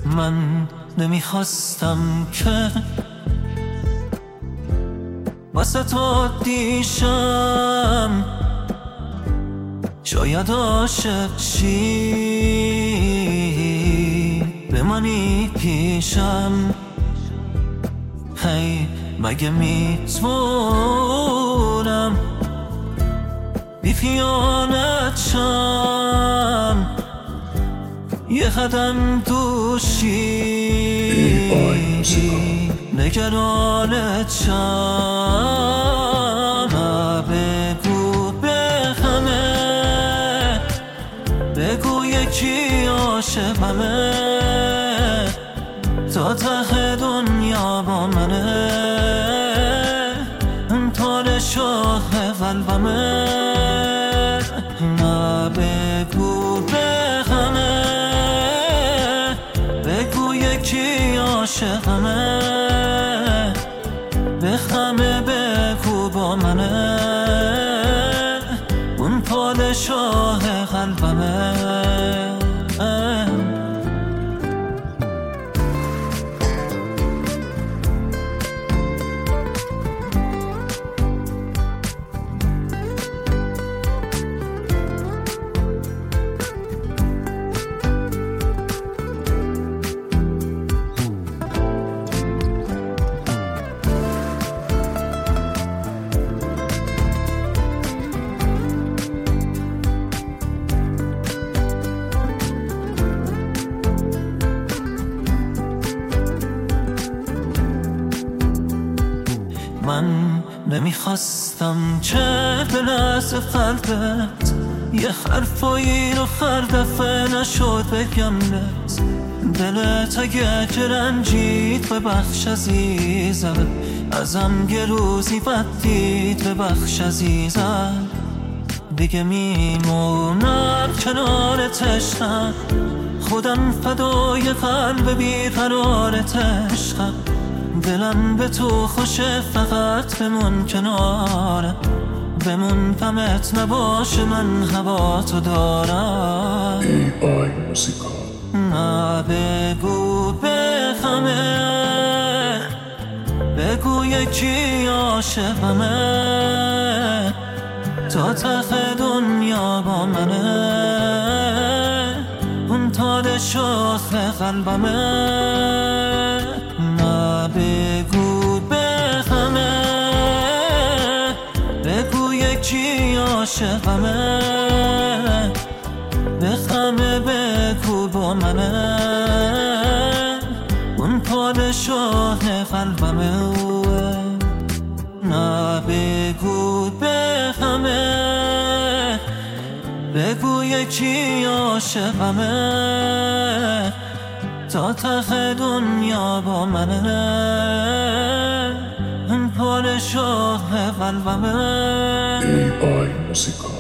من نمیخواستم که واسه تو دیشم، شاید عاشق شی بمانی پیشم. هی مگه میتونم بی خیانت شم، یه قدم دوشی نگرانت شم. بگو به همه، بگو یکی عاشقمه، تا ته دنیا با منه، انطور شاه قلبمه. بگو به همه، بگو یکی عاشقمه، به همه بگو با منه، اون پادشاه قلبمه. من نمیخواستم چه به لحظه قلبت یه حرفایی رو هر دفعه نشد بگمت. دلت اگه که رنجید ببخش عزیزم، ازم یه روزی بدید ببخش عزیزم. دیگه میمونم کنارت عشقم، خودم فدای قلب بیقرارت عشقم. دلم به تو خوشه فقط بمون کنارم، بمون غمت نباشه من هوا تو دارم. AI موسیقا. نه بگو به همه، بگو یکی عاشقمه، تا ته دنیا با منه، اون پادشاه قلبمه. بگو به همه، بگو یکی عاشقمه، به همه بگو با منه، اون پادشاه قلبمه. نه بگو به همه، بگو یکی عاشقمه، تا ته دنیا با منه، این پادشاه قلبمه. AI موسیقا.